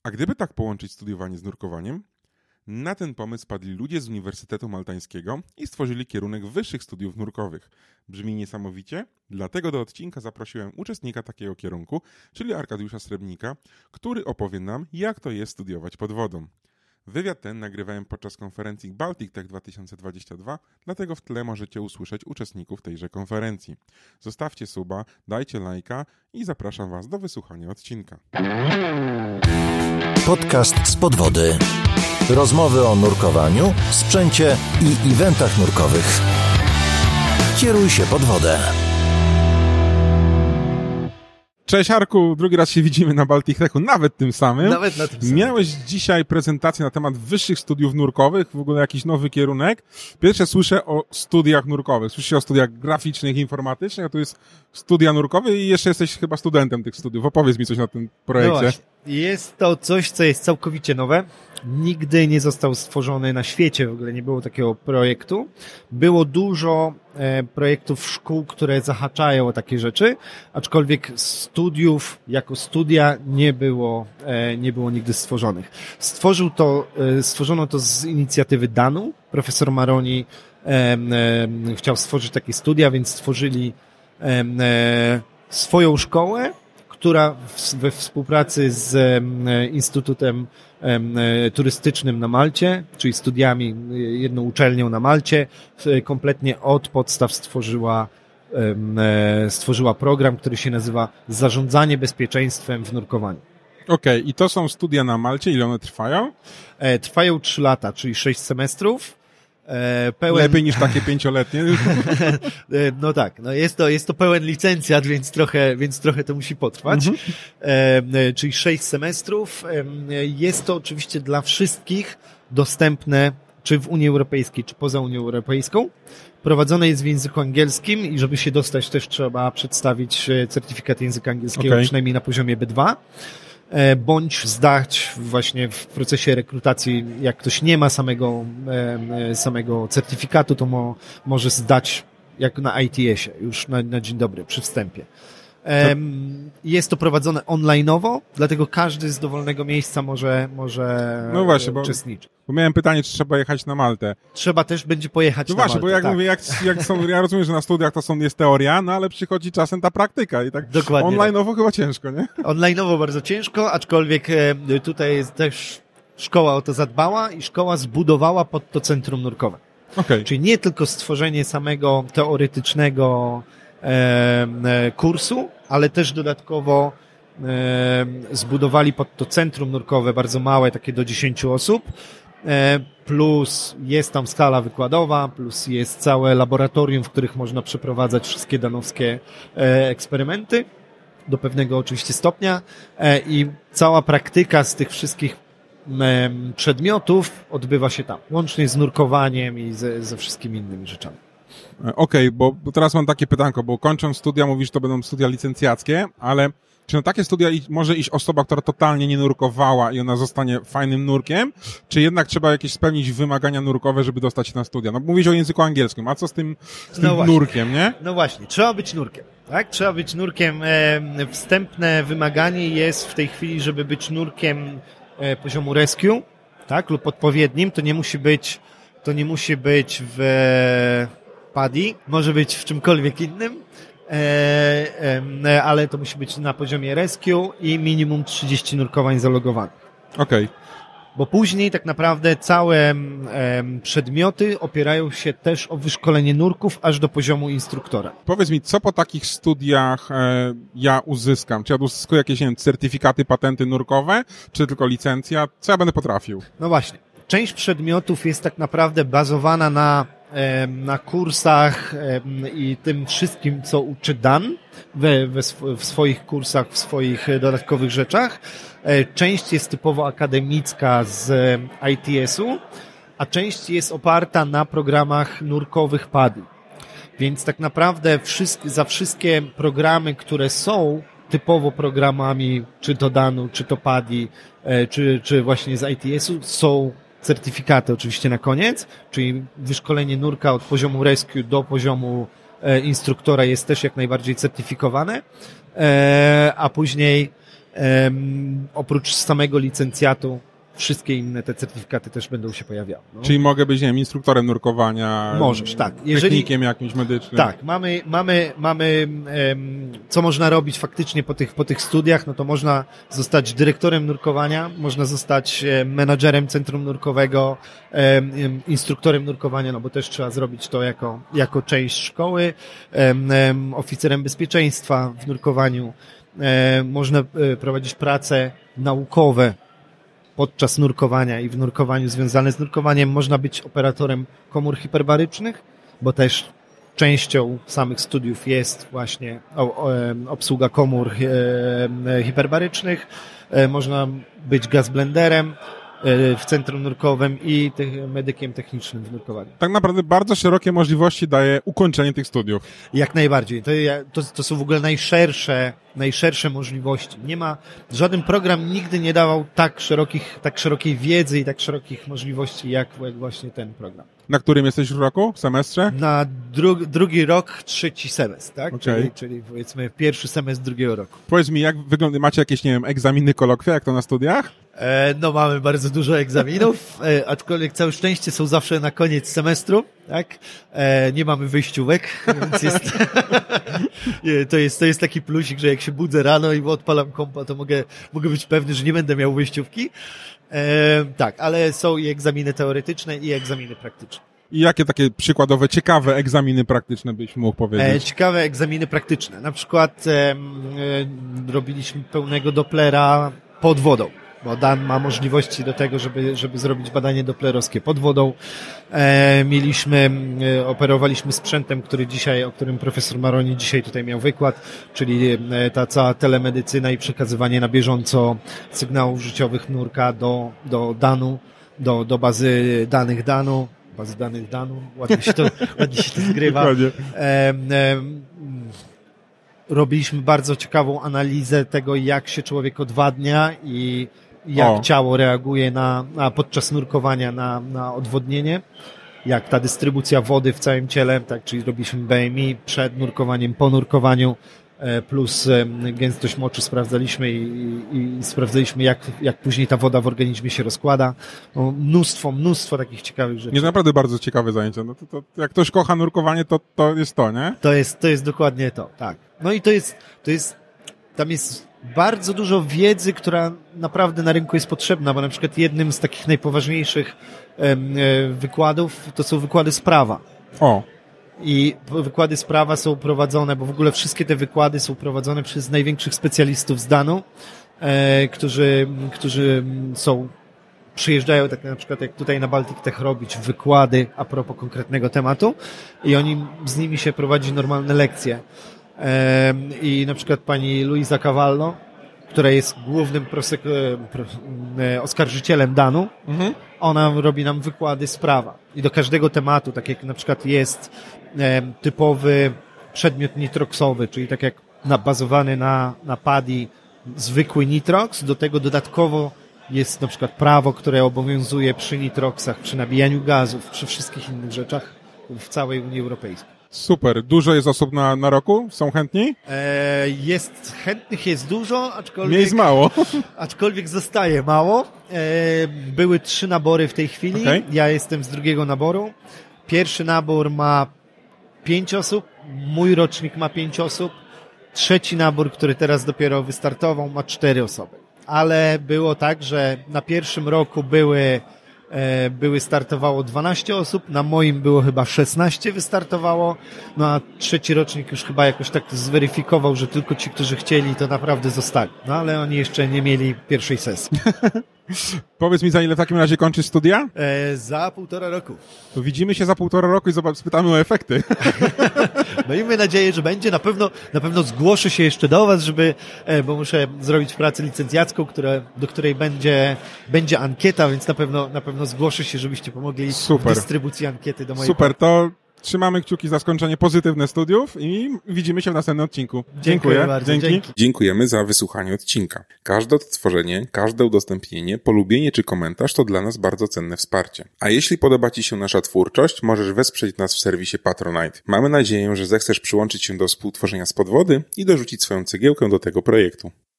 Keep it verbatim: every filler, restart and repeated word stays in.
A gdyby tak połączyć studiowanie z nurkowaniem? Na ten pomysł padli ludzie z Uniwersytetu Maltańskiego i stworzyli kierunek wyższych studiów nurkowych. Brzmi niesamowicie? Dlatego do odcinka zaprosiłem uczestnika takiego kierunku, czyli Arkadiusza Srebnika, który opowie nam, jak to jest studiować pod wodą. Wywiad ten nagrywałem podczas konferencji Baltic Tech dwa tysiące dwadzieścia dwa, dlatego w tle możecie usłyszeć uczestników tejże konferencji. Zostawcie suba, dajcie lajka i zapraszam Was do wysłuchania odcinka. Podcast z podwody. Rozmowy o nurkowaniu, sprzęcie i eventach nurkowych. Kieruj się pod wodę. Cześć Arku, drugi raz się widzimy na Baltic Techu, nawet tym samym. Nawet na tym samym. Miałeś dzisiaj prezentację na temat wyższych studiów nurkowych, w ogóle jakiś nowy kierunek. Pierwsze słyszę o studiach nurkowych, słyszę o studiach graficznych, informatycznych, a tu jest studia nurkowe i jeszcze jesteś chyba studentem tych studiów. Opowiedz mi coś na tym projekcie. No jest to coś, co jest całkowicie nowe. Nigdy nie został stworzony na świecie, w ogóle nie było takiego projektu. Było dużo e, projektów szkół, które zahaczają o takie rzeczy, aczkolwiek studiów jako studia nie było, e, nie było nigdy stworzonych. Stworzył to, e, stworzono to z inicjatywy Danu. Profesor Maroni e, e, chciał stworzyć takie studia, więc stworzyli e, e, swoją szkołę, która w, we współpracy z e, Instytutem e, Turystycznym na Malcie, czyli studiami, jedną uczelnią na Malcie, e, kompletnie od podstaw stworzyła, e, stworzyła program, który się nazywa Zarządzanie bezpieczeństwem w nurkowaniu. Okej, okay. I to są studia na Malcie, ile one trwają? E, trwają trzy lata, czyli sześć semestrów. Pełen... Lepiej niż takie pięcioletnie. No tak, no jest to, jest to pełen licencjat, więc trochę, więc trochę to musi potrwać. Mhm. E, czyli sześć semestrów. E, jest to oczywiście dla wszystkich dostępne, czy w Unii Europejskiej, czy poza Unią Europejską. Prowadzone jest w języku angielskim i żeby się dostać też trzeba przedstawić certyfikat języka angielskiego, okay. Przynajmniej na poziomie B dwa. Bądź zdać właśnie w procesie rekrutacji, jak ktoś nie ma samego, samego certyfikatu, to mo, może zdać jak na I T S-ie, już na, na dzień dobry, przy wstępie. Jest to prowadzone online'owo, dlatego każdy z dowolnego miejsca może, może no właśnie, bo, uczestniczyć. Bo miałem pytanie, czy trzeba jechać na Maltę. Trzeba też będzie pojechać no na właśnie, Maltę. Bo jak tak. mówię, jak, jak są, ja rozumiem, że na studiach to są, jest teoria, no ale przychodzi czasem ta praktyka i tak dokładnie online'owo tak. chyba ciężko, nie? Online'owo bardzo ciężko, aczkolwiek tutaj jest też szkoła o to zadbała i szkoła zbudowała pod to centrum nurkowe. Okay. Czyli nie tylko stworzenie samego teoretycznego e, kursu, ale też dodatkowo e, zbudowali pod to centrum nurkowe bardzo małe, takie do dziesięciu osób, e, plus jest tam skala wykładowa, plus jest całe laboratorium, w których można przeprowadzać wszystkie danowskie e, eksperymenty do pewnego oczywiście stopnia e, i cała praktyka z tych wszystkich e, przedmiotów odbywa się tam, łącznie z nurkowaniem i ze, ze wszystkimi innymi rzeczami. Okej, okay, bo, bo teraz mam takie pytanko, bo kończąc studia, mówisz, to będą studia licencjackie, ale czy na takie studia może iść osoba, która totalnie nie nurkowała i ona zostanie fajnym nurkiem, czy jednak trzeba jakieś spełnić wymagania nurkowe, żeby dostać się na studia? No mówisz o języku angielskim, a co z tym, z tym no nurkiem, nie? No właśnie, trzeba być nurkiem, tak? Trzeba być nurkiem. E, wstępne wymaganie jest w tej chwili, żeby być nurkiem e, poziomu rescue, tak? Lub odpowiednim, to nie musi być, to nie musi być w P A D I, może być w czymkolwiek innym, e, e, ale to musi być na poziomie rescue i minimum trzydzieści nurkowań zalogowanych. Okej. Okay. Bo później tak naprawdę całe e, przedmioty opierają się też o wyszkolenie nurków aż do poziomu instruktora. Powiedz mi, co po takich studiach e, ja uzyskam? Czy ja uzyskuję jakieś, nie wiem, certyfikaty, patenty nurkowe, czy tylko licencja? Co ja będę potrafił? No właśnie. Część przedmiotów jest tak naprawdę bazowana na na kursach i tym wszystkim, co uczy Dan we, we sw- w swoich kursach, w swoich dodatkowych rzeczach. Część jest typowo akademicka z I T S-u, a część jest oparta na programach nurkowych P A D I. Więc tak naprawdę wszystkie, za wszystkie programy, które są typowo programami, czy to Danu, czy to P A D I, czy, czy właśnie z I T S-u, są certyfikaty oczywiście na koniec, czyli wyszkolenie nurka od poziomu rescue do poziomu e, instruktora jest też jak najbardziej certyfikowane, e, a później Um, oprócz samego licencjatu wszystkie inne te certyfikaty też będą się pojawiały. No. Czyli mogę być, nie wiem, instruktorem nurkowania, możesz, tak. Jeżeli, technikiem jakimś medycznym. Tak, mamy, mamy, mamy um, co można robić faktycznie po tych, po tych studiach, no to można zostać dyrektorem nurkowania, można zostać um, menadżerem centrum nurkowego, um, instruktorem nurkowania, no bo też trzeba zrobić to jako, jako część szkoły, um, um, oficerem bezpieczeństwa w nurkowaniu, um, można um, prowadzić prace naukowe podczas nurkowania i w nurkowaniu związane z nurkowaniem. Można być operatorem komór hiperbarycznych, bo też częścią samych studiów jest właśnie obsługa komór hiperbarycznych. Można być gazblenderem w centrum nurkowym i medykiem technicznym w nurkowaniu. Tak naprawdę bardzo szerokie możliwości daje ukończenie tych studiów. Jak najbardziej. To, to, to są w ogóle najszersze, najszersze możliwości. Nie ma, żaden program nigdy nie dawał tak szerokich, tak szerokiej wiedzy i tak szerokich możliwości jak, jak właśnie ten program. Na którym jesteś w roku, w semestrze? Na dru, drugi rok, trzeci semestr, tak? Okay. Czyli, czyli powiedzmy pierwszy semestr drugiego roku. Powiedz mi, jak wygląda, macie jakieś, nie wiem, egzaminy, kolokwia, jak to na studiach? E, no mamy bardzo dużo egzaminów, e, aczkolwiek całe szczęście są zawsze na koniec semestru, tak? E, nie mamy wyjściówek, więc jest, to jest, to jest taki plusik, że jak się budzę rano i odpalam kompa, to mogę, mogę być pewny, że nie będę miał wyjściówki. E, tak, ale są i egzaminy teoretyczne i egzaminy praktyczne. I jakie takie przykładowe, ciekawe egzaminy praktyczne byś mógł powiedzieć? E, ciekawe egzaminy praktyczne. Na przykład e, e, robiliśmy pełnego Dopplera pod wodą, bo Dan ma możliwości do tego, żeby, żeby zrobić badanie doplerowskie pod wodą. E, mieliśmy, e, operowaliśmy sprzętem, który dzisiaj, o którym profesor Maroni dzisiaj tutaj miał wykład, czyli e, ta cała telemedycyna i przekazywanie na bieżąco sygnałów życiowych nurka do, do Danu, do, do bazy danych Danu. Bazy danych Danu, ładnie się to, ładnie się to zgrywa. E, e, robiliśmy bardzo ciekawą analizę tego, jak się człowiek odwadnia i jak o. ciało reaguje na, na podczas nurkowania na, na odwodnienie, jak ta dystrybucja wody w całym ciele, tak, czyli robiliśmy B M I przed nurkowaniem, po nurkowaniu, plus gęstość moczu sprawdzaliśmy i, i, i sprawdzaliśmy, jak, jak później ta woda w organizmie się rozkłada. No, mnóstwo, mnóstwo takich ciekawych rzeczy. Nie, naprawdę bardzo ciekawe zajęcie. No to, to, jak ktoś kocha nurkowanie, to, to jest to, nie? To jest, to jest dokładnie to, tak. No i to jest, to jest, tam jest bardzo dużo wiedzy, która naprawdę na rynku jest potrzebna, bo na przykład jednym z takich najpoważniejszych e, wykładów to są wykłady z prawa. O. I wykłady z prawa są prowadzone, bo w ogóle wszystkie te wykłady są prowadzone przez największych specjalistów z Danu, e, którzy, którzy są, przyjeżdżają tak na przykład jak tutaj na Baltic Tech robić wykłady a propos konkretnego tematu i oni, z nimi się prowadzi normalne lekcje. E, I na przykład pani Luisa Cavallo, która jest głównym prosek- pro, e, oskarżycielem Danu, mhm. ona robi nam wykłady z prawa. I do każdego tematu, tak jak na przykład jest e, typowy przedmiot nitroksowy, czyli tak jak bazowany na, na P A D I zwykły nitroks, do tego dodatkowo jest na przykład prawo, które obowiązuje przy nitroksach, przy nabijaniu gazów, przy wszystkich innych rzeczach w całej Unii Europejskiej. Super. Dużo jest osób na, na roku? Są chętni? E, jest, chętnych jest dużo, aczkolwiek... Nie jest mało. Aczkolwiek zostaje mało. E, były trzy nabory w tej chwili. Okay. Ja jestem z drugiego naboru. Pierwszy nabór ma pięć osób. Mój rocznik ma pięć osób. Trzeci nabór, który teraz dopiero wystartował, ma cztery osoby. Ale było tak, że na pierwszym roku były były startowało dwanaście osób, na moim było chyba szesnaście wystartowało, no a trzeci rocznik już chyba jakoś tak zweryfikował, że tylko ci, którzy chcieli, to naprawdę zostali. No ale oni jeszcze nie mieli pierwszej sesji. Powiedz mi, za ile w takim razie kończysz studia? E, za półtora roku. To widzimy się za półtora roku i zobacz, spytamy o efekty. Miejmy nadzieję, że będzie. Na pewno, na pewno zgłoszę się jeszcze do was, żeby, e, bo muszę zrobić pracę licencjacką, które, do której będzie, będzie ankieta, więc na pewno, na pewno zgłoszę się, żebyście pomogli Super. w dystrybucji ankiety do mojej. Super, to trzymamy kciuki za skończenie pozytywne studiów i widzimy się w następnym odcinku. Dziękuję, Dziękuję bardzo. Dzięki. Dzięki. Dziękujemy za wysłuchanie odcinka. Każde odtworzenie, każde udostępnienie, polubienie czy komentarz to dla nas bardzo cenne wsparcie. A jeśli podoba Ci się nasza twórczość, możesz wesprzeć nas w serwisie Patronite. Mamy nadzieję, że zechcesz przyłączyć się do współtworzenia Spod Wody i dorzucić swoją cegiełkę do tego projektu.